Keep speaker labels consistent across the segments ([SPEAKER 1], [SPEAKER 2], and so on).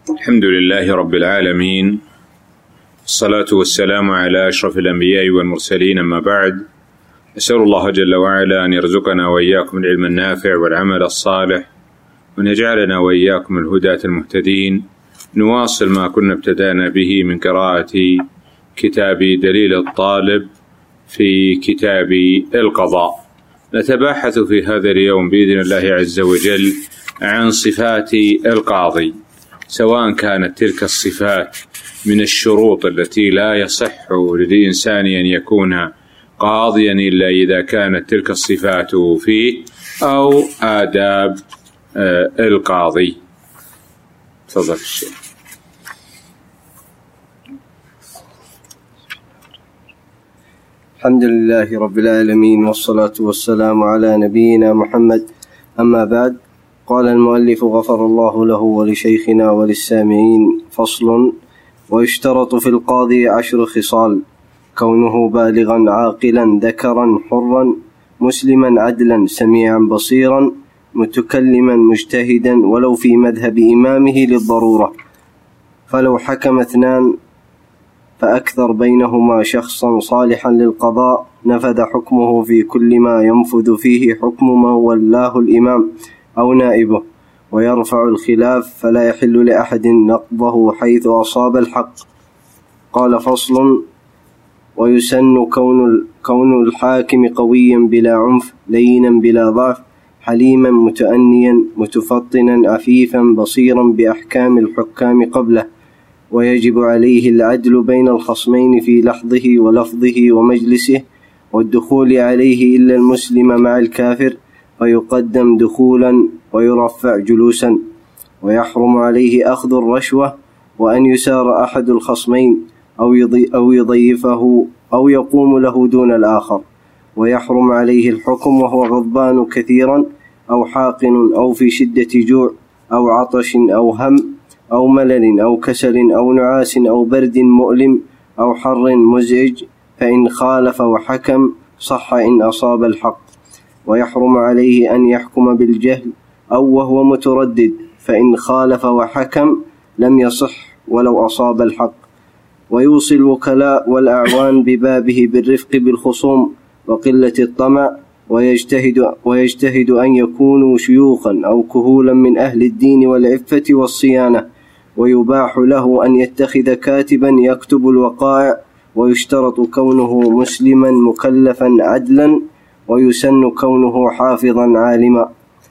[SPEAKER 1] الحمد لله رب العالمين، الصلاة والسلام على أشرف الأنبياء والمرسلين، أما بعد. أسأل الله جل وعلا أن يرزقنا وإياكم العلم النافع والعمل الصالح، وأن يجعلنا وإياكم الهداة المهتدين. نواصل ما كنا ابتدأنا به من قراءة كتاب دليل الطالب في كتاب القضاء. نتباحث في هذا اليوم بإذن الله عز وجل عن صفات القاضي، سواء كانت تلك الصفات من الشروط التي لا يصح للإنسان أن يكون قاضيا إلا إذا كانت تلك الصفات فيه، أو آداب القاضي. تفضل الشيخ.
[SPEAKER 2] الحمد لله رب العالمين، والصلاة والسلام على نبينا محمد. أما بعد، قال المؤلف غفر الله له ولشيخنا وللسامعين: فصل: ويشترط في القاضي 10 خصال: كونه بالغا عاقلا ذكرا حرا مسلما عدلا سميعا بصيرا متكلما مجتهدا ولو في مذهب إمامه للضرورة، فلو حكم 2 فأكثر بينهما شخصا صالحا للقضاء نفذ حكمه في كل ما ينفذ فيه حكم من ولاه الإمام أو نائبه، ويرفع الخلاف فلا يحل لأحد نقضه حيث أصاب الحق. قال: فصل: ويسن كون الحاكم قويا بلا عنف لينا بلا ضعف حليما متأنيا متفطنا عفيفا بصيرا بأحكام الحكام قبله، ويجب عليه العدل بين الخصمين في لحظه ولفظه ومجلسه، والدخول عليه إلا المسلم مع الكافر فيقدم دخولا ويرفع جلوسا، ويحرم عليه أخذ الرشوة وأن يسار أحد الخصمين أو يضيفه أو يقوم له دون الآخر، ويحرم عليه الحكم وهو غضبان كثيرا أو حاقن أو في شدة جوع أو عطش أو هم أو ملل أو كسل أو نعاس أو برد مؤلم أو حر مزعج، فإن خالف وحكم صح إن أصاب الحق. ويحرم عليه أن يحكم بالجهل أو وهو متردد، فإن خالف وحكم لم يصح ولو أصاب الحق. ويوصي الوكلاء والأعوان ببابه بالرفق بالخصوم وقلة الطمع، ويجتهد أن يكونوا شيوخا أو كهولا من أهل الدين والعفة والصيانة، ويباح له أن يتخذ كاتبا يكتب الوقائع، ويشترط كونه مسلما مكلفا عدلا، ويسن كونه حافظا عالما.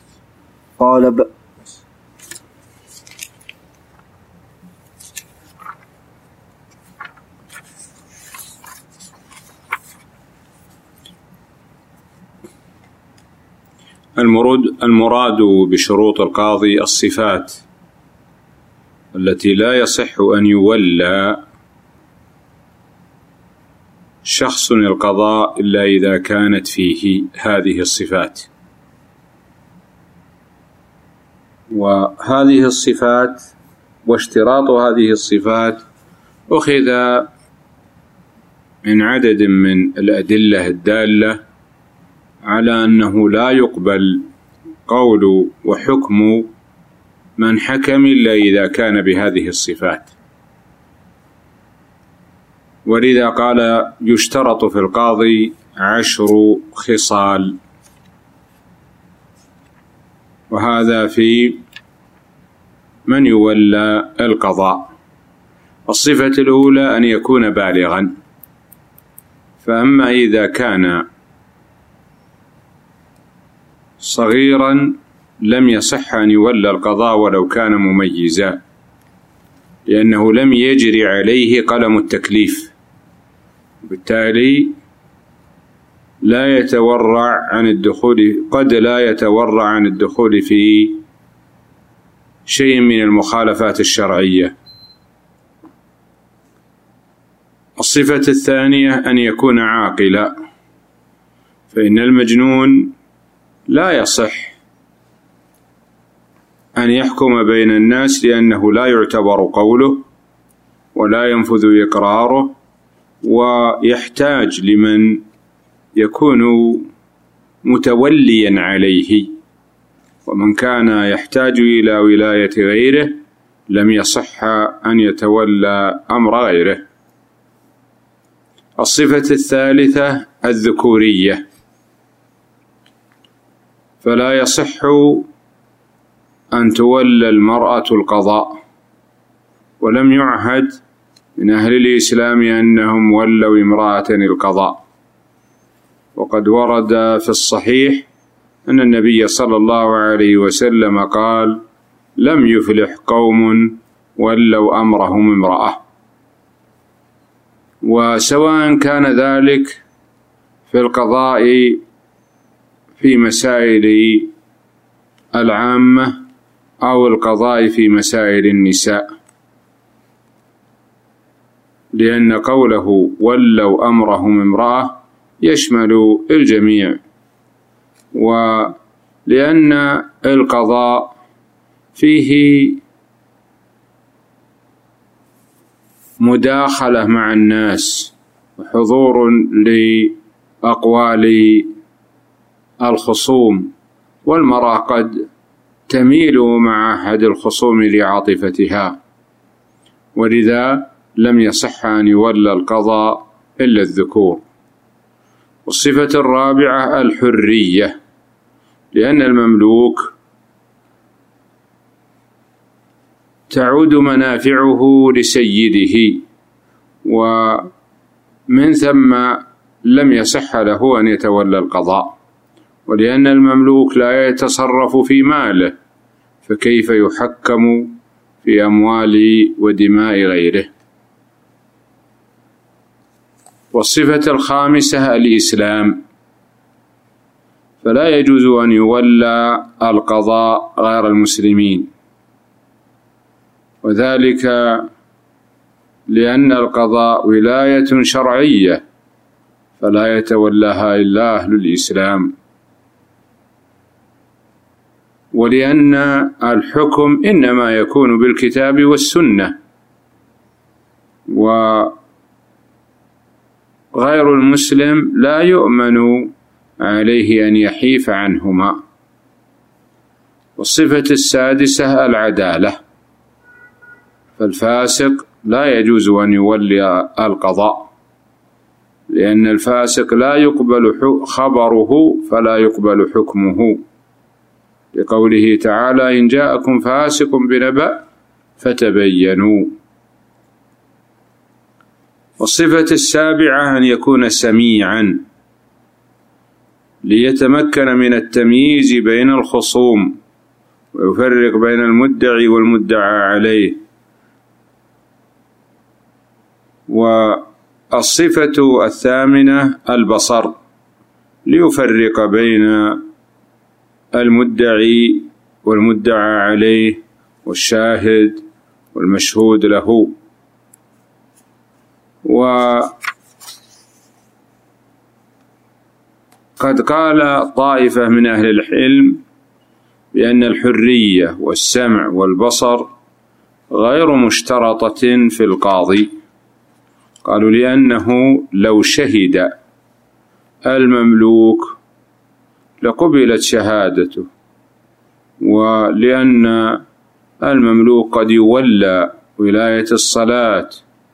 [SPEAKER 2] قال
[SPEAKER 1] المراد بشروط القاضي الصفات التي لا يصح أن يولى شخص القضاء إلا إذا كانت فيه هذه الصفات. وهذه الصفات واشتراط هذه الصفات أخذ من عدد من الأدلة الدالة على أنه لا يقبل قول وحكم من حكم إلا إذا كان بهذه الصفات. ولذا قال: يشترط في القاضي 10 خصال، وهذا في من يولى القضاء. الصفة الأولى أن يكون بالغا، فأما إذا كان صغيرا لم يصح أن يولى القضاء ولو كان مميزا، لأنه لم يجري عليه قلم التكليف، بالتالي لا يتورع عن الدخول، قد لا يتورع عن الدخول في شيء من المخالفات الشرعية. الصفة الثانية أن يكون عاقلا، فإن المجنون لا يصح أن يحكم بين الناس، لأنه لا يعتبر قوله ولا ينفذ إقراره، ويحتاج لمن يكون متوليا عليه، ومن كان يحتاج إلى ولاية غيره لم يصح أن يتولى أمر غيره. الصفة الثالثة الذكورية، فلا يصح أن تولى المرأة القضاء، ولم يعهد من أهل الإسلام أنهم ولوا امرأة القضاء. وقد ورد في الصحيح أن النبي صلى الله عليه وسلم قال: لم يفلح قوم ولوا أمرهم امرأة. وسواء كان ذلك في القضاء في مسائل العامة أو القضاء في مسائل النساء، لأن قوله ولوا أمرهم امرأة يشمل الجميع، ولأن القضاء فيه مداخلة مع الناس وحضور لأقوال الخصوم، والمرأة قد تميل مع أحد الخصوم لعاطفتها، ولذا لم يصح أن يولى القضاء إلا الذكور. والصفة الرابعة الحرية، لأن المملوك تعود منافعه لسيده، ومن ثم لم يصح له أن يتولى القضاء، ولأن المملوك لا يتصرف في ماله، فكيف يحكم في أموال ودماء غيره. والصفة الخامسة الإسلام، فلا يجوز أن يولى القضاء غير المسلمين، وذلك لأن القضاء ولاية شرعية فلا يتولاها إلا أهل الإسلام، ولأن الحكم إنما يكون بالكتاب والسنة، وغير المسلم لا يؤمن عليه أن يحيف عنهما. والصفة السادسة العدالة، فالفاسق لا يجوز أن يولي القضاء، لأن الفاسق لا يقبل خبره فلا يقبل حكمه، لقوله تعالى: إن جاءكم فاسق بنبأ فتبينوا. والصفة السابعة أن يكون سميعا، ليتمكن من التمييز بين الخصوم ويفرق بين المدعي والمدعى عليه. والصفة الثامنة البصر، ليفرق بين المدعي والمدعى عليه والشاهد والمشهود له. وقد قال طائفة من أهل العلم بأن الحرية والسمع والبصر غير مشترطة في القاضي، قالوا لأنه لو شهد المملوك لقبلت شهادته، ولأن المملوك قد يولى ولاية الصلاة.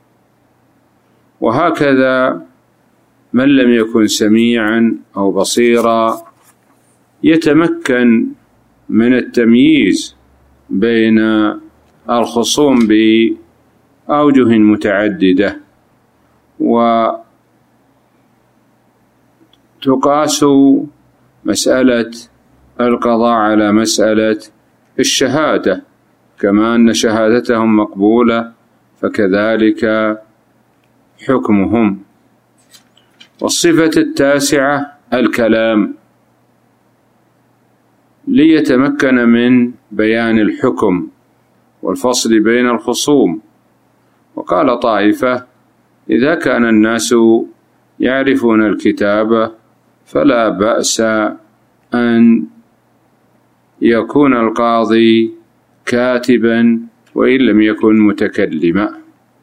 [SPEAKER 1] وهكذا من لم يكن سميعا أو بصيرا يتمكن من التمييز بين الخصوم بأوجه متعددة، وتقاس مسألة القضاء على مسألة الشهادة، كما أن شهادتهم مقبولة فكذلك حكمهم. والصفة التاسعة الكلام، ليتمكن من بيان الحكم والفصل بين الخصوم. وقال طائفة: إذا كان الناس يعرفون الكتابة فلا بأس أن يكون القاضي كاتبا وإن لم يكن متكلما.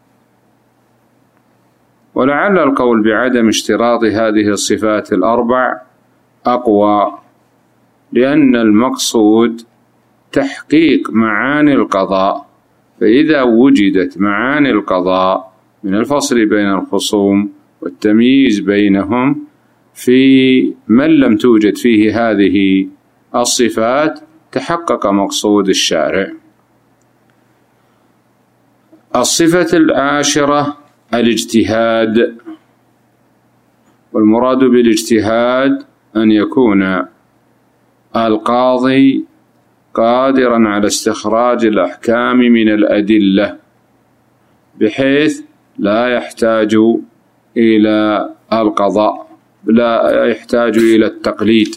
[SPEAKER 1] ولعل القول بعدم اشتراط هذه الصفات الأربع أقوى، لأن المقصود تحقيق معاني القضاء، فإذا وجدت معاني القضاء من الفصل بين الخصوم والتمييز بينهم في من لم توجد فيه هذه الصفات تحقق مقصود الشارع. الصفة العاشرة الاجتهاد، والمراد بالاجتهاد أن يكون القاضي قادرا على استخراج الأحكام من الأدلة بحيث لا يحتاج إلى القضاء، لا يحتاج إلى التقليد.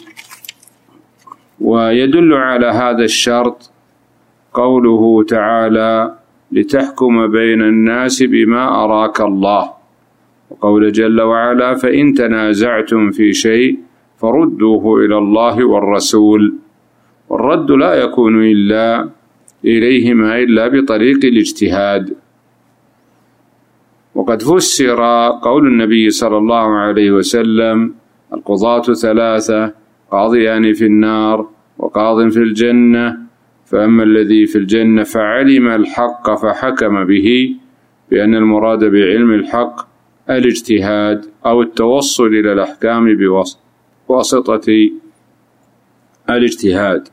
[SPEAKER 1] ويدل على هذا الشرط قوله تعالى: لتحكم بين الناس بما أراك الله، وقول جل وعلا: فإن تنازعتم في شيء فردوه إلى الله والرسول. والرد لا يكون إلا إليهما إلا بطريق الاجتهاد. وقد فسر قول النبي صلى الله عليه وسلم: القضاة ثلاثة، قاضيان في النار وقاض في الجنة، فأما الذي في الجنة فعلم الحق فحكم به، بأن المراد بعلم الحق الاجتهاد أو التوصل إلى الأحكام بواسطة الاجتهاد.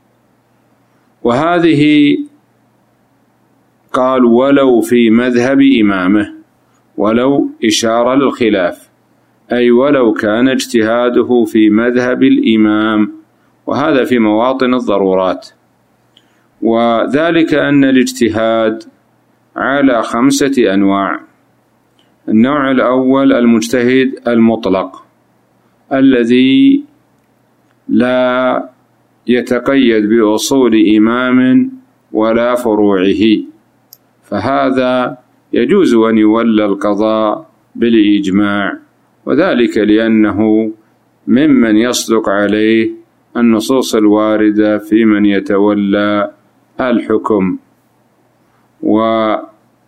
[SPEAKER 1] وهذه قال ولو في مذهب إمامه، ولو إشارة للخلاف، أي ولو كان اجتهاده في مذهب الإمام، وهذا في مواطن الضرورات. وذلك أن الاجتهاد على 5 أنواع. النوع الأول المجتهد المطلق الذي لا يتقيد بأصول إمام ولا فروعه، فهذا يجوز أن يولى القضاء بالإجماع، وذلك لأنه ممن يصدق عليه النصوص الواردة في من يتولى الحكم. والنوع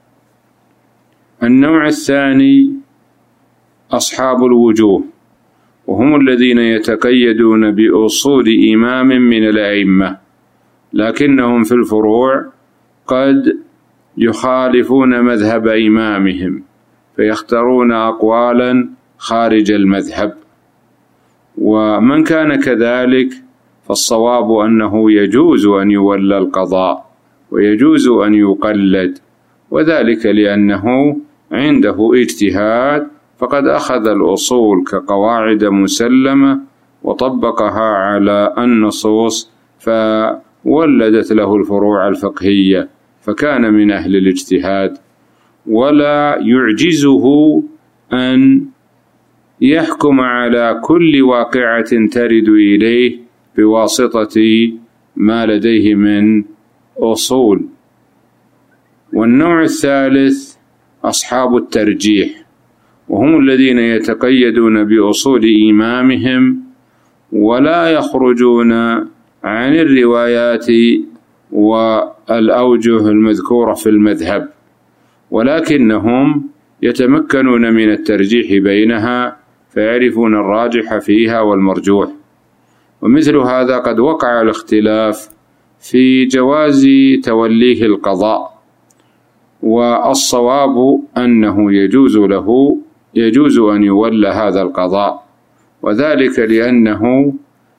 [SPEAKER 1] الثاني أصحاب الوجوه، وهم الذين يتقيدون بأصول إمام من الأئمة، لكنهم في الفروع قد يخالفون مذهب إمامهم فيختارون أقوالا خارج المذهب. ومن كان كذلك فالصواب أنه يجوز أن يولى القضاء ويجوز أن يقلد، وذلك لأنه عنده اجتهاد، فقد أخذ الأصول كقواعد مسلمة وطبقها على النصوص فولدت له الفروع الفقهية، فكان من أهل الاجتهاد. ولا يعجزه أن يحكم على كل واقعة ترد إليه بواسطة ما لديه من أصول. والنوع الثالث أصحاب الترجيح، وهم الذين يتقيدون بأصول إمامهم ولا يخرجون عن الروايات والأوجه المذكورة في المذهب، ولكنهم يتمكنون من الترجيح بينها فيعرفون الراجح فيها والمرجوح. ومثل هذا قد وقع الاختلاف في جواز توليه القضاء، والصواب أنه يجوز أن يولى هذا القضاء، وذلك لأنه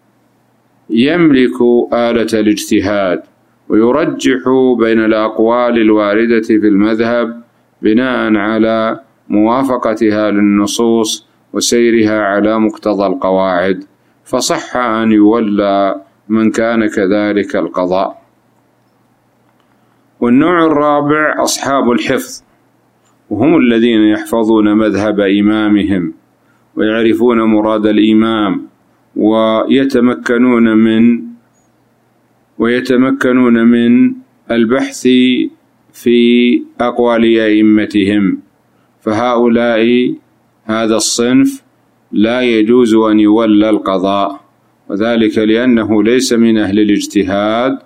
[SPEAKER 1] يملك آلة الاجتهاد ويرجح بين الأقوال الواردة في المذهب بناء على موافقتها للنصوص وسيرها على مقتضى القواعد، فصح أن يولى من كان كذلك القضاء. والنوع الرابع أصحاب الحفظ، وهم الذين يحفظون مذهب إمامهم ويعرفون مراد الإمام ويتمكنون من البحث في أقوال أئمتهم، فهؤلاء هذا الصنف لا يجوز أن يولى القضاء، وذلك لأنه ليس من أهل الاجتهاد،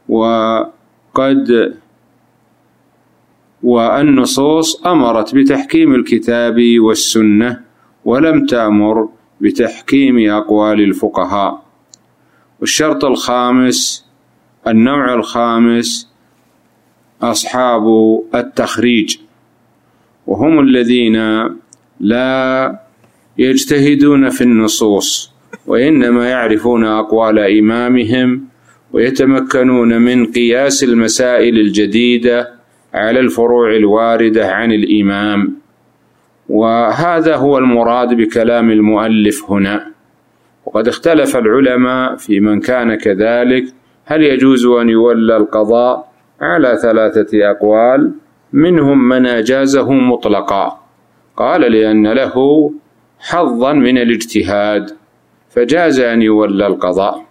[SPEAKER 1] والنصوص أمرت بتحكيم الكتاب والسنة ولم تأمر بتحكيم أقوال الفقهاء. والشرط الخامس، النوع الخامس، أصحاب التخريج، وهم الذين لا يجتهدون في النصوص، وإنما يعرفون أقوال إمامهم ويتمكنون من قياس المسائل الجديدة على الفروع الواردة عن الإمام. وهذا هو المراد بكلام المؤلف هنا. وقد اختلف العلماء في من كان كذلك، هل يجوز أن يولى القضاء على 3 أقوال، منهم من أجازه مطلقا، قال لأن له حظا من الاجتهاد فجاز أن يولى القضاء.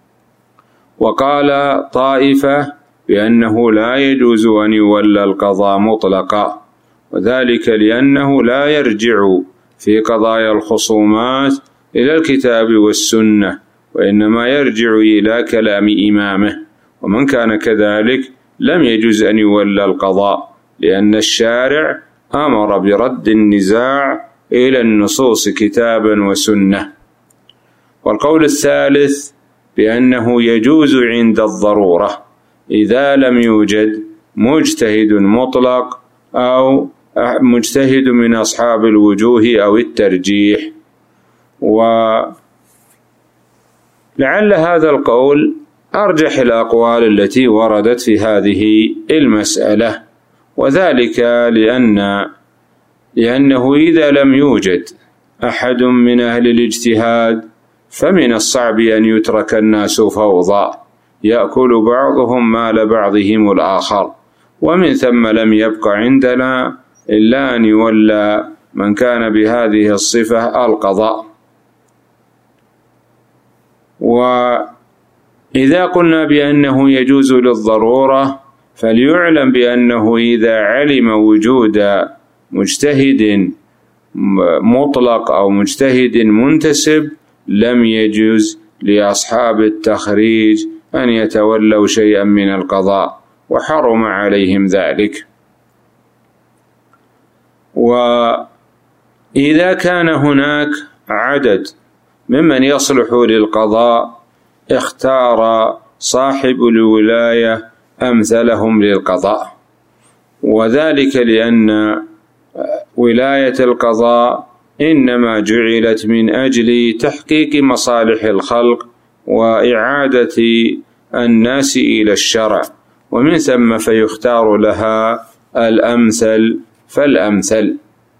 [SPEAKER 1] وقال طائفة بأنه لا يجوز أن يولى القضاء مطلقا، وذلك لأنه لا يرجع في قضايا الخصومات إلى الكتاب والسنة، وإنما يرجع إلى كلام إمامه. ومن كان كذلك لم يجوز أن يولى القضاء، لأن الشارع أمر برد النزاع إلى النصوص كتابا وسنة. والقول الثالث بأنه يجوز عند الضرورة إذا لم يوجد مجتهد مطلق أو مجتهد من أصحاب الوجوه أو الترجيح. ولعل هذا القول أرجح الأقوال التي وردت في هذه المسألة، وذلك لأنه إذا لم يوجد أحد من أهل الاجتهاد فمن الصعب أن يترك الناس فوضى يأكل بعضهم مال بعضهم الآخر، ومن ثم لم يبق عندنا إلا أن يولى من كان بهذه الصفة القضاء. وإذا قلنا بأنه يجوز للضرورة فليعلم بأنه إذا علم وجود مجتهد مطلق أو مجتهد منتسب لم يجوز لأصحاب التخريج أن يتولوا شيئا من القضاء، وحرم عليهم ذلك. وإذا كان هناك عدد ممن يصلح للقضاء اختار صاحب الولاية أمثلهم للقضاء، وذلك لأن ولاية القضاء إنما جعلت من أجل تحقيق مصالح الخلق وإعادة الناس إلى الشرع، ومن ثم فيختار لها الأمثل فالأمثل.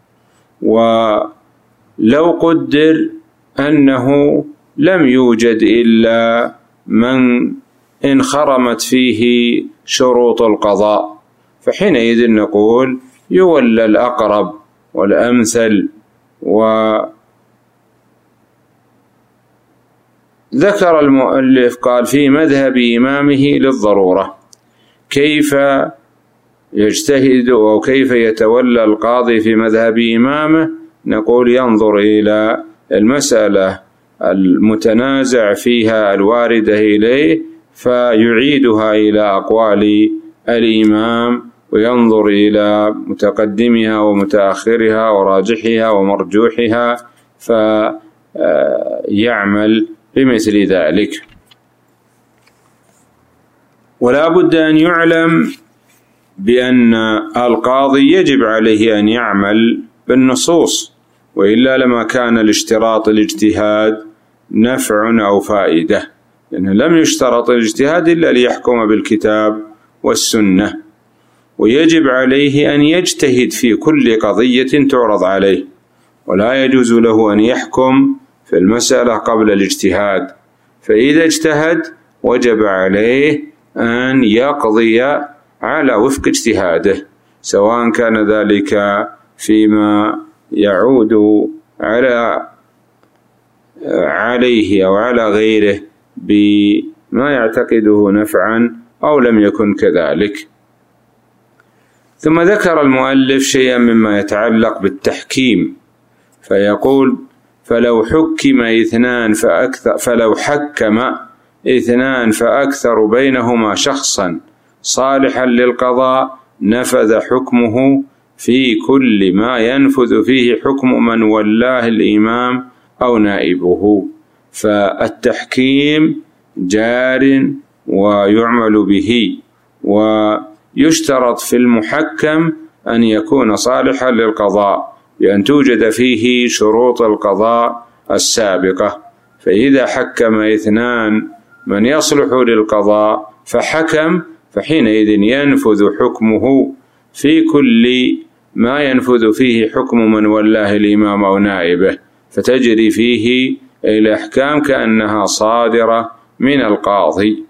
[SPEAKER 1] ولو قدر أنه لم يوجد إلا من انخرمت فيه شروط القضاء، فحينئذ نقول يولى الأقرب والأمثل. وذكر المؤلف قال في مذهب إمامه للضرورة، كيف يجتهد أو كيف يتولى القاضي في مذهب إمامه؟ نقول ينظر إلى المسألة المتنازع فيها الواردة إليه فيعيدها إلى أقوال الإمام، وينظر إلى متقدمها ومتأخرها وراجحها ومرجوحها فيعمل بمثل ذلك. ولا بد أن يعلم بأن القاضي يجب عليه أن يعمل بالنصوص، وإلا لما كان الاشتراط الاجتهاد نفع أو فائدة، لأنه لم يشترط الاجتهاد إلا ليحكم بالكتاب والسنة. ويجب عليه أن يجتهد في كل قضية تعرض عليه، ولا يجوز له أن يحكم في المسألة قبل الاجتهاد، فإذا اجتهد وجب عليه أن يقضي على وفق اجتهاده، سواء كان ذلك فيما يعود عليه أو على غيره بما يعتقده نفعا أو لم يكن كذلك. ثم ذكر المؤلف شيئا مما يتعلق بالتحكيم، فيقول فلو حكم اثنان فأكثر بينهما شخصا صالحا للقضاء نفذ حكمه في كل ما ينفذ فيه حكم من ولاه الإمام أو نائبه. فالتحكيم جار ويعمل به، يشترط في المحكم أن يكون صالحا للقضاء بأن توجد فيه شروط القضاء السابقة. فإذا حكم اثنان من يصلح للقضاء فحكم، فحينئذ ينفذ حكمه في كل ما ينفذ فيه حكم من ولاه الإمام أو نائبه، فتجري فيه الأحكام كأنها صادرة من القاضي.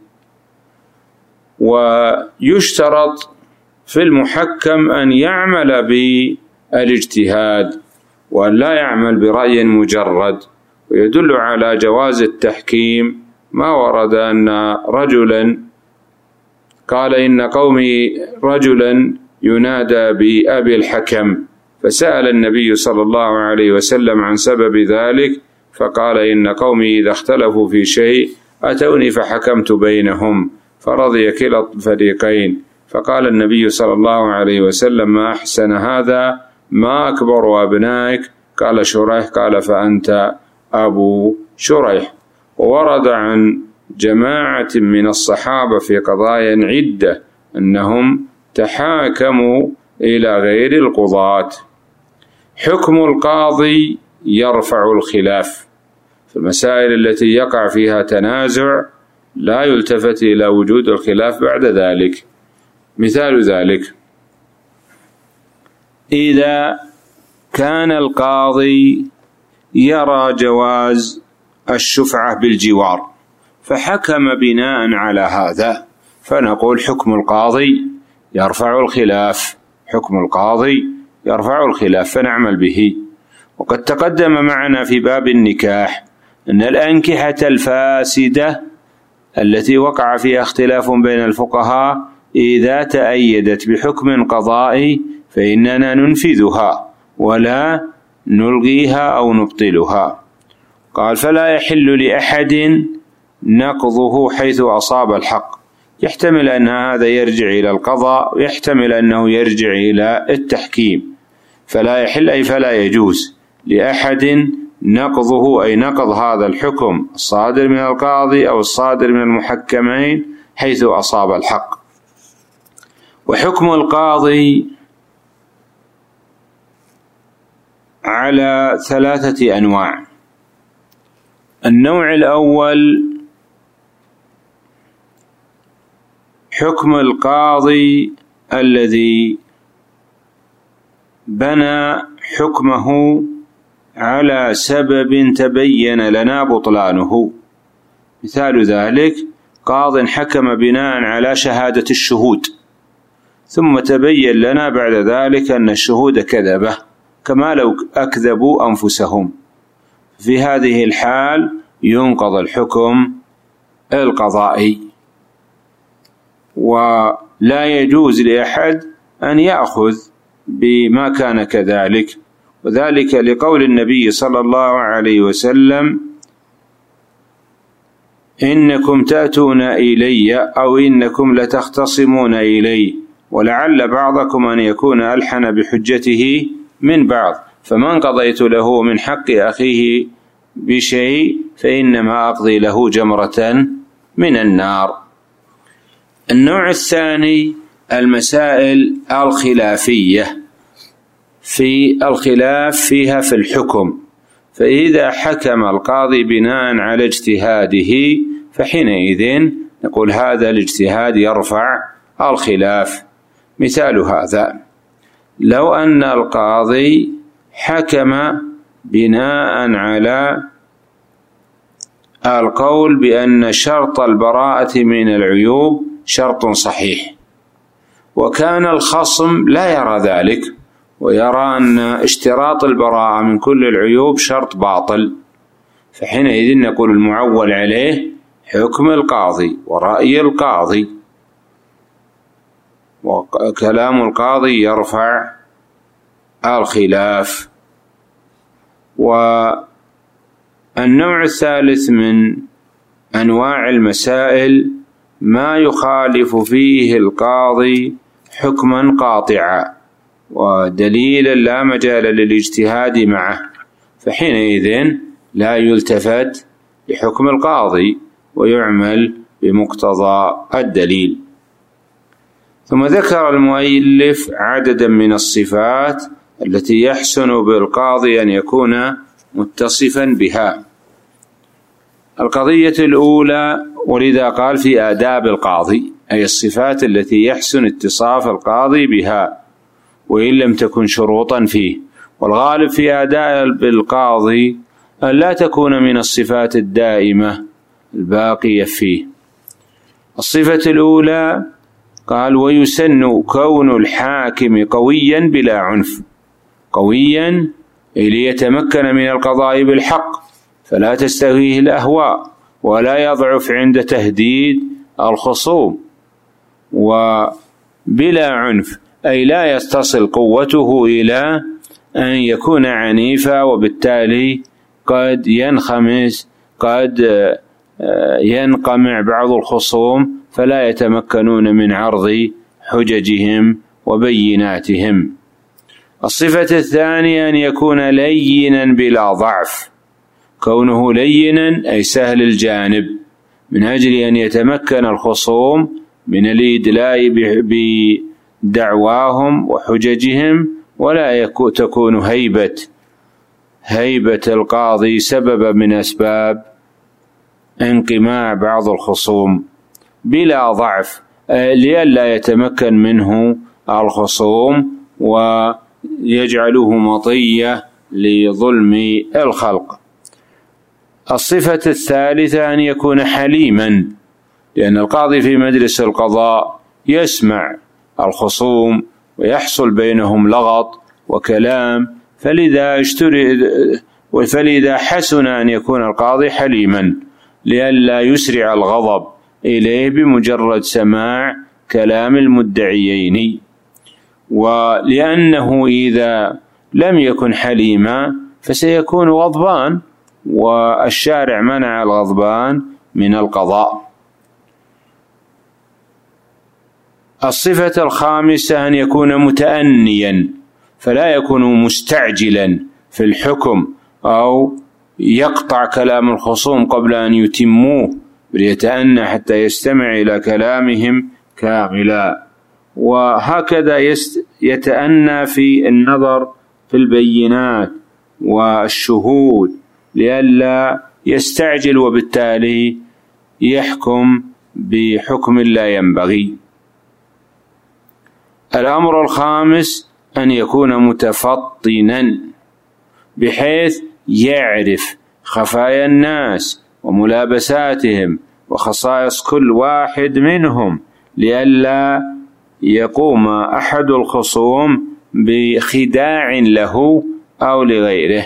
[SPEAKER 1] ويشترط في المحكم أن يعمل بالاجتهاد وأن لا يعمل برأي مجرد. ويدل على جواز التحكيم ما ورد أن رجلا قال إن قومي رجلا ينادى بأبي الحكم، فسأل النبي صلى الله عليه وسلم عن سبب ذلك، فقال إن قومي إذا اختلفوا في شيء أتوني فحكمت بينهم فرضي كلا الفريقين. فقال النبي صلى الله عليه وسلم ما أحسن هذا، ما أكبر أبنائك؟ قال شريح، قال فأنت أبو شريح. وورد عن جماعة من الصحابة في قضايا عدة أنهم تحاكموا إلى غير القضاة. حكم القاضي يرفع الخلاف في المسائل التي يقع فيها تنازع، لا يلتفت إلى وجود الخلاف بعد ذلك. مثال ذلك إذا كان القاضي يرى جواز الشفعة بالجوار فحكم بناء على هذا، فنقول حكم القاضي يرفع الخلاف، حكم القاضي يرفع الخلاف فنعمل به. وقد تقدم معنا في باب النكاح أن الأنكحة الفاسدة التي وقع فيها اختلاف بين الفقهاء إذا تأيدت بحكم قضائي فإننا ننفذها ولا نلغيها أو نبطلها. قال فلا يحل لأحد نقضه حيث أصاب الحق، يحتمل أن هذا يرجع إلى القضاء ويحتمل أنه يرجع إلى التحكيم. فلا يحل أي فلا يجوز لأحد نقضه أي نقض هذا الحكم الصادر من القاضي أو الصادر من المحكمين حيث أصاب الحق. وحكم القاضي على 3 أنواع. النوع الأول حكم القاضي الذي بنى حكمه على سبب تبين لنا بطلانه. مثال ذلك قاض حكم بناء على شهادة الشهود ثم تبين لنا بعد ذلك أن الشهود كذبة كما لو أكذبوا أنفسهم، في هذه الحال ينقض الحكم القضائي ولا يجوز لأحد أن يأخذ بما كان كذلك، وذلك لقول النبي صلى الله عليه وسلم إنكم تأتون إلي أو إنكم لتختصمون إلي ولعل بعضكم أن يكون ألحن بحجته من بعض، فمن قضيت له من حق أخيه بشيء فإنما أقضي له جمرة من النار. النوع الثاني المسائل الخلافية، في الخلاف فيها في الحكم، فإذا حكم القاضي بناء على اجتهاده فحينئذ نقول هذا الاجتهاد يرفع الخلاف. مثال هذا لو أن القاضي حكم بناء على القول بأن شرط البراءة من العيوب شرط صحيح، وكان الخصم لا يرى ذلك ويرى أن اشتراط البراءة من كل العيوب شرط باطل، فحينئذ نقول المعول عليه حكم القاضي ورأي القاضي، وكلام القاضي يرفع الخلاف. والنوع الثالث من أنواع المسائل ما يخالف فيه القاضي حكما قاطعا ودليلا لا مجال للاجتهاد معه، فحينئذ لا يلتفت لحكم القاضي ويعمل بمقتضى الدليل. ثم ذكر المؤلف عددا من الصفات التي يحسن بالقاضي أن يكون متصفا بها. القضية الأولى، ولذا قال في آداب القاضي، أي الصفات التي يحسن اتصاف القاضي بها وإن لم تكن شروطا فيه. والغالب في آداب القاضي أن لا تكون من الصفات الدائمة الباقية فيه. الصفة الأولى قال: ويسن كون الحاكم قويا بلا عنف. قويا ليتمكن من القضاء بالحق فلا تستهويه الأهواء ولا يضعف عند تهديد الخصوم. وبلا عنف أي لا يتصل قوته إلى أن يكون عنيفا، وبالتالي قد ينخمس، قد ينقمع بعض الخصوم فلا يتمكنون من عرض حججهم وبيناتهم. الصفة الثانية أن يكون لينا بلا ضعف. كونه لينا أي سهل الجانب، من أجل أن يتمكن الخصوم من الإدلاء بدعواهم وحججهم، ولا تكون هيبة القاضي سبب من أسباب انقماع بعض الخصوم. بلا ضعف لئلا يتمكن منه الخصوم ويجعله مطية لظلم الخلق. الصفة الثالثة أن يكون حليما، لأن القاضي في مجلس القضاء يسمع الخصوم ويحصل بينهم لغط وكلام، فلذا حسن أن يكون القاضي حليما لئلا يسرع الغضب إليه بمجرد سماع كلام المدعيين. ولأنه إذا لم يكن حليما فسيكون غضبان، والشارع منع الغضبان من القضاء. الصفة الخامسة أن يكون متأنيا، فلا يكون مستعجلا في الحكم أو يقطع كلام الخصوم قبل أن يتموه، بل يتأنى حتى يستمع إلى كلامهم كاملا. وهكذا يتأنى في النظر في البينات والشهود لئلا يستعجل وبالتالي يحكم بحكم لا ينبغي. الأمر الخامس أن يكون متفطنا، بحيث يعرف خفايا الناس وملابساتهم وخصائص كل واحد منهم، لئلا يقوم أحد الخصوم بخداع له أو لغيره.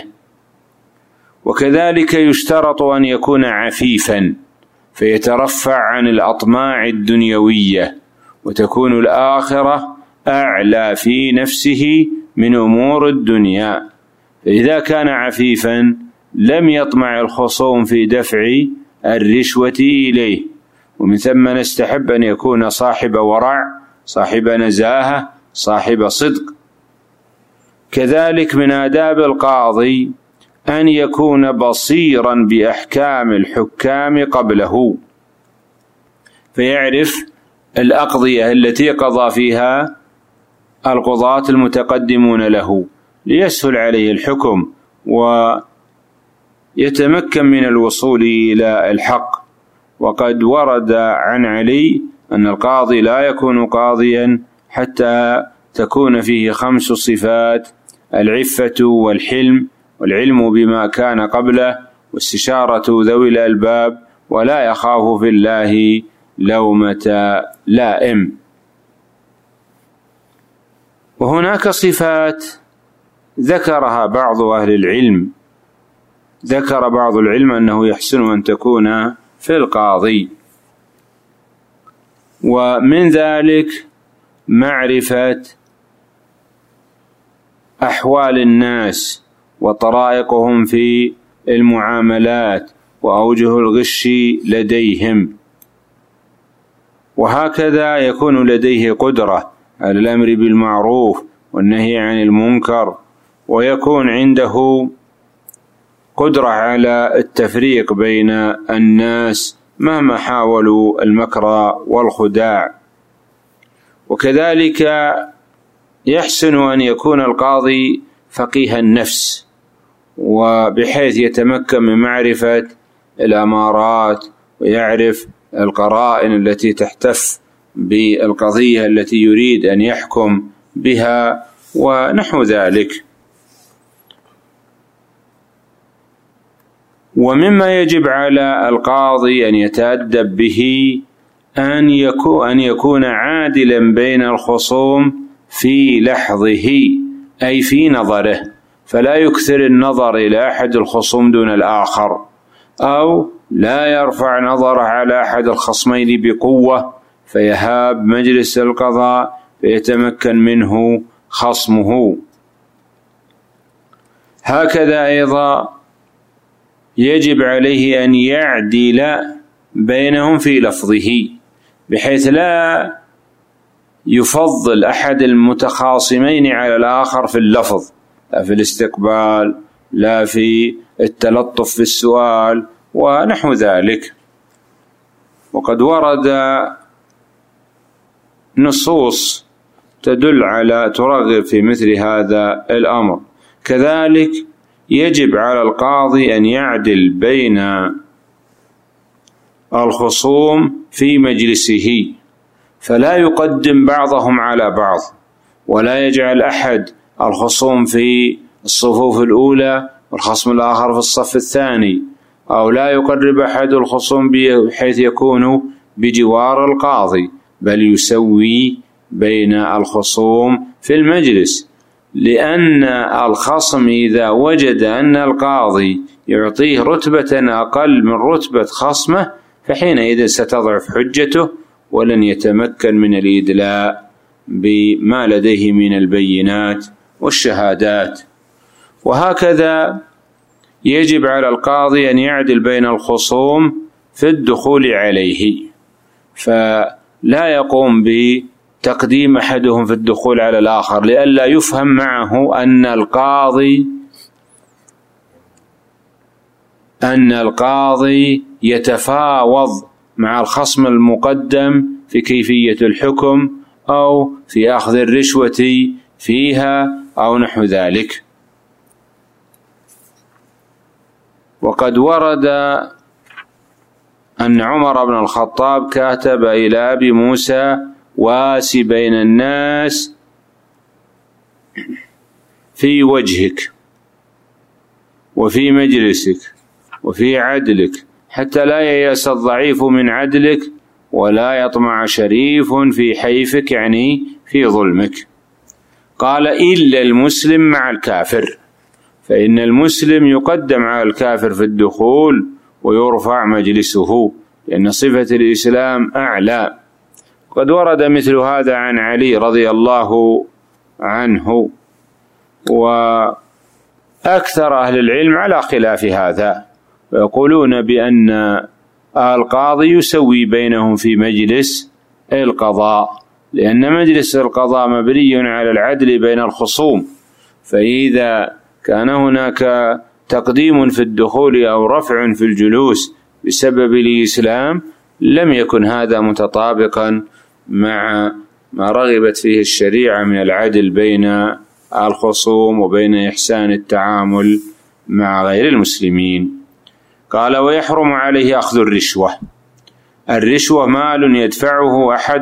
[SPEAKER 1] وكذلك يشترط أن يكون عفيفا، فيترفع عن الأطماع الدنيوية، وتكون الآخرة أعلى في نفسه من أمور الدنيا. فإذا كان عفيفا لم يطمع الخصوم في دفع الرشوة إليه، ومن ثم نستحب أن يكون صاحب ورع، صاحب نزاهة، صاحب صدق. كذلك من آداب القاضي أن يكون بصيرا بأحكام الحكام قبله، فيعرف الأقضية التي قضى فيها القضاة المتقدمون له ليسهل عليه الحكم ويتمكن من الوصول إلى الحق. وقد ورد عن علي أن القاضي لا يكون قاضيا حتى تكون فيه 5 صفات: العفة والحلم والعلم بما كان قبله واستشارة ذوي الألباب ولا يخاف في الله لومة لائم. وهناك صفات ذكرها بعض أهل العلم، ذكر بعض العلم أنه يحسن أن تكون في القاضي، ومن ذلك معرفة أحوال الناس وطرائقهم في المعاملات وأوجه الغش لديهم، وهكذا يكون لديه قدرة على الأمر بالمعروف والنهي عن المنكر، ويكون عنده قدرة على التفريق بين الناس مهما حاولوا المكر والخداع. وكذلك يحسن أن يكون القاضي فقيه النفس، وبحيث يتمكن من معرفة الأمارات ويعرف القرائن التي تحتف بالقضية التي يريد أن يحكم بها ونحو ذلك. ومما يجب على القاضي أن يتأدب به أن يكون عادلا بين الخصوم في لحظه، أي في نظره، فلا يكثر النظر إلى أحد الخصوم دون الآخر، أو لا يرفع نظره على أحد الخصمين بقوة فيهاب مجلس القضاء فيتمكن منه خصمه. هكذا أيضا يجب عليه أن يعدل بينهم في لفظه، بحيث لا يفضل أحد المتخاصمين على الآخر في اللفظ، لا في الاستقبال، لا في التلطف في السؤال ونحو ذلك. وقد ورد نصوص تدل على ترغب في مثل هذا الأمر. كذلك يجب على القاضي أن يعدل بين الخصوم في مجلسه، فلا يقدم بعضهم على بعض، ولا يجعل أحد الخصوم في الصفوف الأولى والخصم الآخر في الصف الثاني، أو لا يقرب أحد الخصوم بحيث يكون بجوار القاضي، بل يسوي بين الخصوم في المجلس، لأن الخصم إذا وجد أن القاضي يعطيه رتبة أقل من رتبة خصمه فحينئذ ستضعف حجته ولن يتمكن من الإدلاء بما لديه من البينات والشهادات. وهكذا يجب على القاضي أن يعدل بين الخصوم في الدخول عليه، فلا يقوم بتقديم أحدهم في الدخول على الآخر، لئلا يفهم معه أن القاضي يتفاوض مع الخصم المقدم في كيفية الحكم أو في أخذ الرشوة فيها أو نحو ذلك. وقد ورد أن عمر بن الخطاب كاتب إلى أبي موسى: واسي بين الناس في وجهك وفي مجلسك وفي عدلك، حتى لا ييأس الضعيف من عدلك ولا يطمع شريف في حيفك، يعني في ظلمك. قال: إلا المسلم مع الكافر، فإن المسلم يقدم على الكافر في الدخول ويرفع مجلسه، لأن صفة الإسلام أعلى. قد ورد مثل هذا عن علي رضي الله عنه، وأكثر أهل العلم على خلاف هذا، ويقولون بأن القاضي يسوي بينهم في مجلس القضاء، لأن مجلس القضاء مبني على العدل بين الخصوم، فإذا كان هناك تقديم في الدخول أو رفع في الجلوس بسبب الإسلام لم يكن هذا متطابقا مع ما رغبت فيه الشريعة من العدل بين الخصوم وبين إحسان التعامل مع غير المسلمين. قال: ويحرم عليه أخذ الرشوة. الرشوة مال يدفعه أحد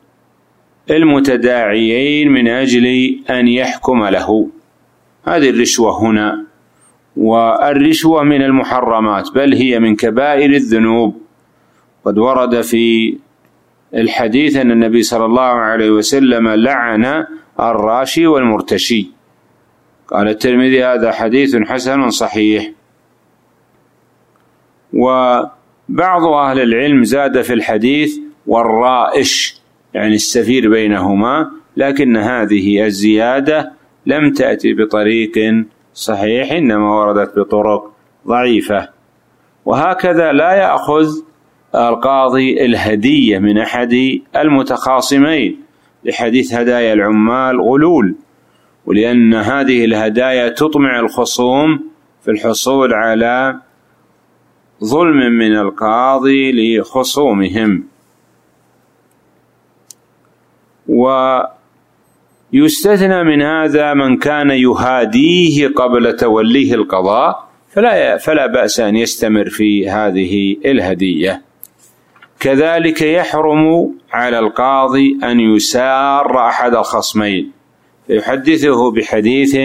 [SPEAKER 1] المتداعيين من أجل أن يحكم له، هذه الرشوة هنا. والرشوة من المحرمات، بل هي من كبائر الذنوب. قد ورد في الحديث أن النبي صلى الله عليه وسلم لعن الراشي والمرتشي. قال الترمذي: هذا حديث حسن صحيح. وبعض أهل العلم زاد في الحديث: والرائش، يعني السفير بينهما، لكن هذه الزيادة لم تأتي بطريق صحيح، إنما وردت بطرق ضعيفة. وهكذا لا يأخذ القاضي الهدية من أحد المتخاصمين، لحديث هدايا العمال غلول، ولأن هذه الهدايا تطمع الخصوم في الحصول على ظلم من القاضي لخصومهم. ويستثنى من هذا من كان يهاديه قبل توليه القضاء، فلا بأس أن يستمر في هذه الهدية. كذلك يحرم على القاضي أن يسار أحد الخصمين فيحدثه بحديث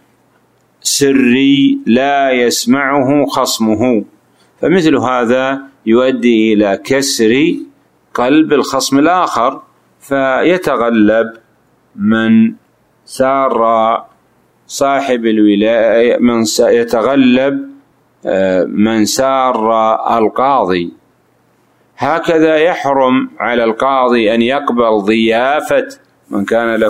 [SPEAKER 1] سري لا يسمعه خصمه، فمثل هذا يؤدي إلى كسر قلب الخصم الآخر، فيتغلب من سار صاحب الولاية، يتغلب من سار القاضي. هكذا يحرم على القاضي أن يقبل ضيافة من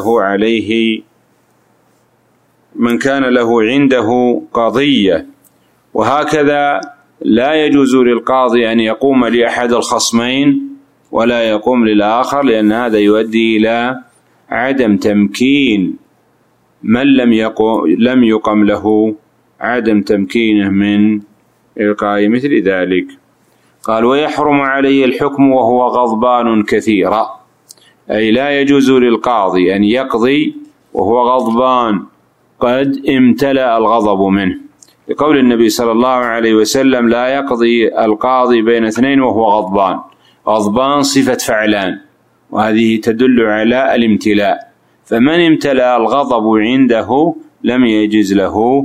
[SPEAKER 1] كان له عنده قضية، وهكذا لا يجوز للقاضي أن يقوم لأحد الخصمين ولا يقوم للآخر، لأن هذا يؤدي إلى عدم تمكين من لم يقم له، عدم تمكينه من إلقاء مثل ذلك. قال: ويحرم عليه الحكم وهو غضبان كثيرا، أي لا يجوز للقاضي أن يقضي وهو غضبان قد امتلأ الغضب منه، لقول النبي صلى الله عليه وسلم: لا يقضي القاضي بين اثنين وهو غضبان. غضبان صفة فعلان، وهذه تدل على الامتلاء، فمن امتلأ الغضب عنده لم يجز له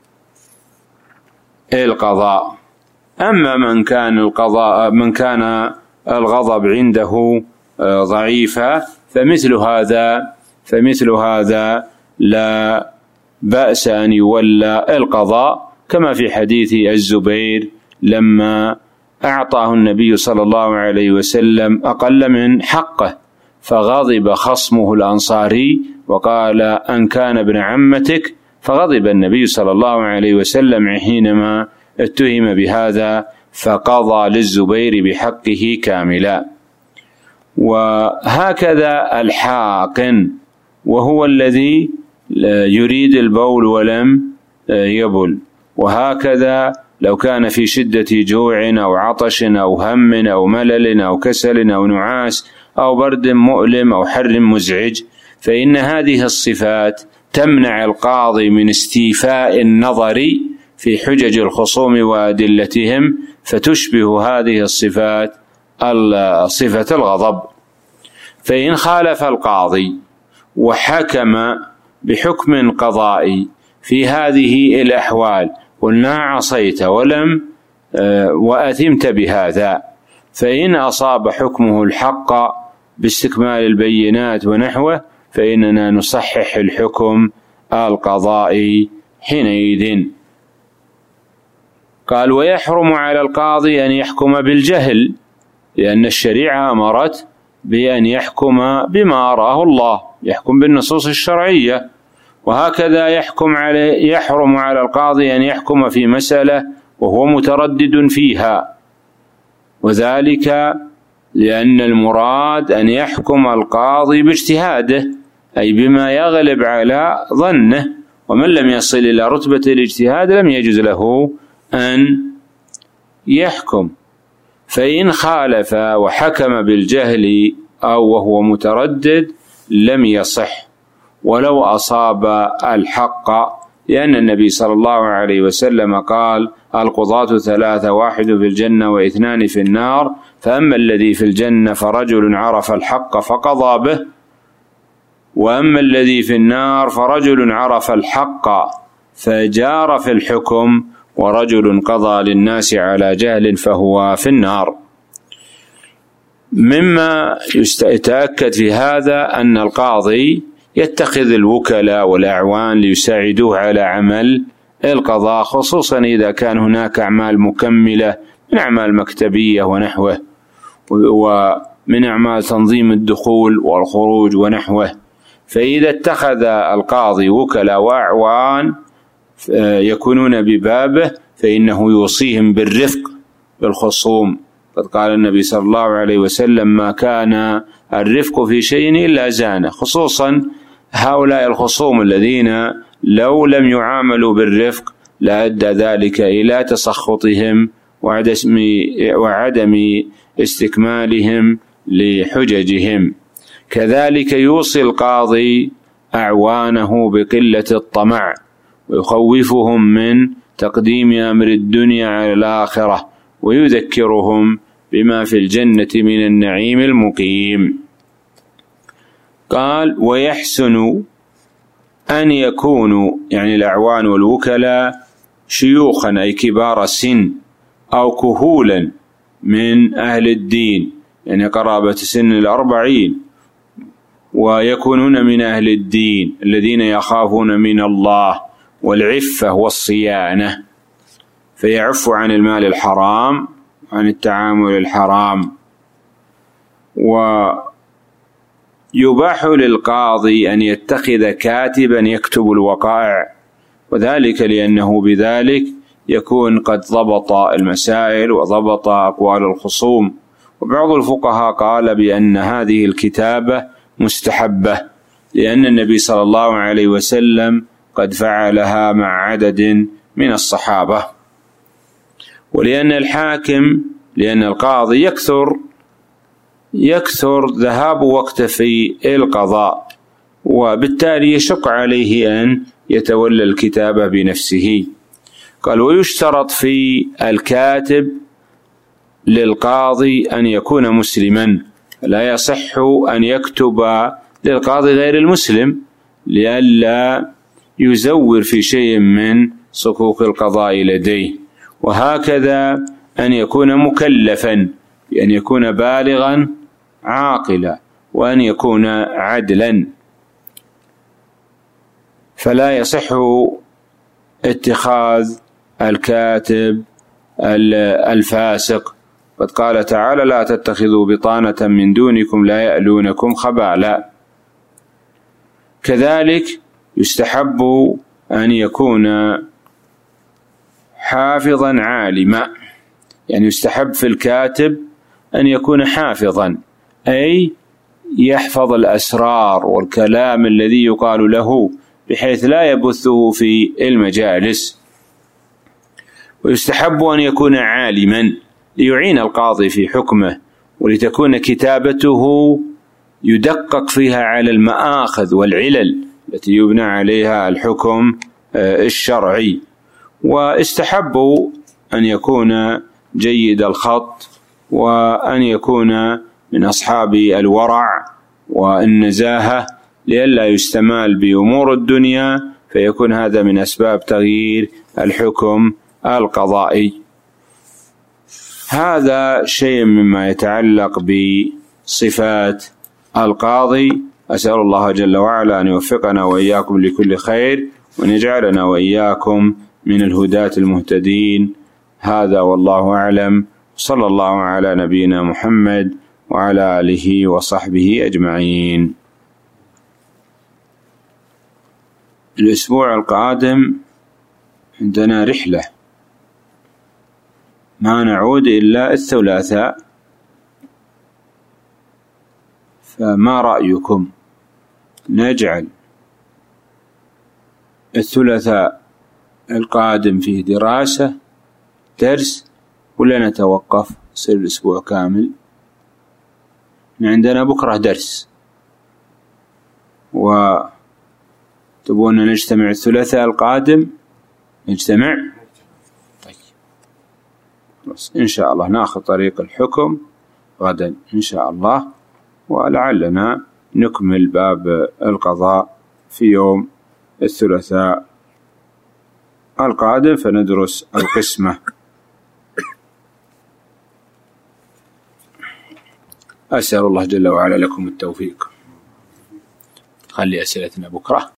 [SPEAKER 1] القضاء. أما من كان الغضب عنده ضعيفا فمثل هذا لا بأس أن يولى القضاء، كما في حديث الزبير لما أعطاه النبي صلى الله عليه وسلم أقل من حقه، فغضب خصمه الأنصاري وقال: أن كان ابن عمتك، فغضب النبي صلى الله عليه وسلم حينما اتهم بهذا، فقضى للزبير بحقه كاملا. وهكذا الحاقن، وهو الذي يريد البول ولم يبل، وهكذا لو كان في شدة جوع أو عطش أو هم أو ملل أو كسل أو نعاس أو برد مؤلم أو حر مزعج، فإن هذه الصفات تمنع القاضي من استيفاء النظر في حجج الخصوم وأدلتهم، فتشبه هذه الصفات صفة الغضب. فإن خالف القاضي وحكم بحكم قضائي في هذه الأحوال، قلنا: عصيت وأثمت بهذا، فإن أصاب حكمه الحق باستكمال البينات ونحوه، فإننا نصحح الحكم القضائي حينئذ. قال: ويحرم على القاضي أن يحكم بالجهل، لأن الشريعة أمرت بأن يحكم بما أراه الله، يحكم بالنصوص الشرعية. وهكذا يحرم على القاضي أن يحكم في مسألة وهو متردد فيها، وذلك لأن المراد أن يحكم القاضي باجتهاده، أي بما يغلب على ظنه، ومن لم يصل إلى رتبة الاجتهاد لم يجوز له أن يحكم. فإن خالف وحكم بالجهل أو وهو متردد لم يصح ولو أصاب الحق، لأن النبي صلى الله عليه وسلم قال: القضاة ثلاثة، واحد في الجنة واثنان في النار، فأما الذي في الجنة فرجل عرف الحق فقضى به، وأما الذي في النار فرجل عرف الحق فجار في الحكم، ورجل قضى للناس على جهل فهو في النار. مما يتأكد في هذا أن القاضي يتخذ الوكلاء والأعوان ليساعدوه على عمل القضاء، خصوصا إذا كان هناك أعمال مكملة من أعمال مكتبية ونحوه، ومن أعمال تنظيم الدخول والخروج ونحوه. فإذا اتخذ القاضي وكلاء وأعوان يكونون ببابه، فإنه يوصيهم بالرفق بالخصوم. قد قال النبي صلى الله عليه وسلم: ما كان الرفق في شيء إلا زانه، خصوصا هؤلاء الخصوم الذين لو لم يعاملوا بالرفق لأدى ذلك إلى تسخطهم وعدم استكمالهم لحججهم. كذلك يوصي القاضي أعوانه بقلة الطمع ويخوفهم من تقديم أمر الدنيا على الآخرة ويذكرهم بما في الجنة من النعيم المقيم. قال ويحسن أن يكونوا يعني الأعوان والوكلاء شيوخا أي كبار السن أو كهولا من أهل الدين يعني قرابة سن 40 ويكونون من أهل الدين الذين يخافون من الله والعفة والصيانة فيعف عن المال الحرام عن التعامل الحرام. ويباح للقاضي أن يتخذ كاتبا يكتب الوقائع وذلك لأنه بذلك يكون قد ضبط المسائل وضبط أقوال الخصوم. وبعض الفقهاء قال بأن هذه الكتابة مستحبة لأن النبي صلى الله عليه وسلم قد فعلها مع عدد من الصحابة. ولأن الحاكم لأن القاضي يكثر ذهاب وقته في القضاء وبالتالي يشق عليه أن يتولى الكتابة بنفسه. قال ويشترط في الكاتب للقاضي أن يكون مسلما لا يصح أن يكتب للقاضي غير المسلم لئلا يزور في شيء من صكوك القضاء لديه. وهكذا أن يكون مكلفا بأن يكون بالغا عاقلا وأن يكون عدلا فلا يصح اتخاذ الكاتب الفاسق. قد قال تعالى لا تتخذوا بطانة من دونكم لا يألونكم خبالا. كذلك يستحب أن يكون حافظا عالما يعني يستحب في الكاتب أن يكون حافظا أي يحفظ الأسرار والكلام الذي يقال له بحيث لا يبثه في المجالس. ويستحب أن يكون عالما ليعين القاضي في حكمه ولتكون كتابته يدقق فيها على المآخذ والعلل التي يبنى عليها الحكم الشرعي. واستحبوا أن يكون جيد الخط وأن يكون من أصحاب الورع والنزاهة لئلا يستمال بأمور الدنيا فيكون هذا من أسباب تغيير الحكم القضائي. هذا شيء مما يتعلق بصفات القاضي. أسأل الله جل وعلا أن يوفقنا وإياكم لكل خير وأن يجعلنا وإياكم من الهداة المهتدين. هذا والله أعلم. صلى الله على نبينا محمد وعلى آله وصحبه أجمعين. الأسبوع القادم عندنا رحلة ما نعود إلا الثلاثاء فما رأيكم نجعل الثلاثاء القادم فيه دراسة درس ولا نتوقف يصير الأسبوع كامل؟ عندنا بكرة درس وتبون نجتمع الثلاثاء القادم نجتمع طيب بس إن شاء الله ناخذ طريق الحكم غدا إن شاء الله ولعلنا نكمل باب القضاء في يوم الثلاثاء القادم فندرس القسمة. أسأل الله جل وعلا لكم التوفيق. خلي أسئلتنا بكرة.